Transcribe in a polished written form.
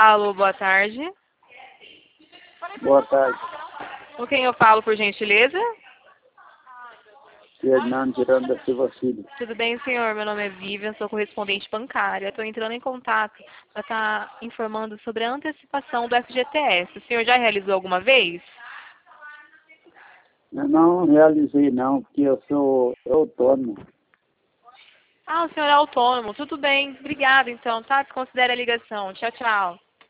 Alô, boa tarde. Boa tarde. Com quem eu falo, por gentileza? Fernando Girando da Silva Filho. Tudo bem, senhor? Meu nome é Vivian, sou correspondente bancária. Estou entrando em contato para estar informando sobre a antecipação do FGTS. O senhor já realizou alguma vez? Eu não realizei não, porque eu sou autônomo. Ah, o senhor é autônomo. Tudo bem. Obrigada, então, tá? Desconsidere a ligação. Tchau, tchau.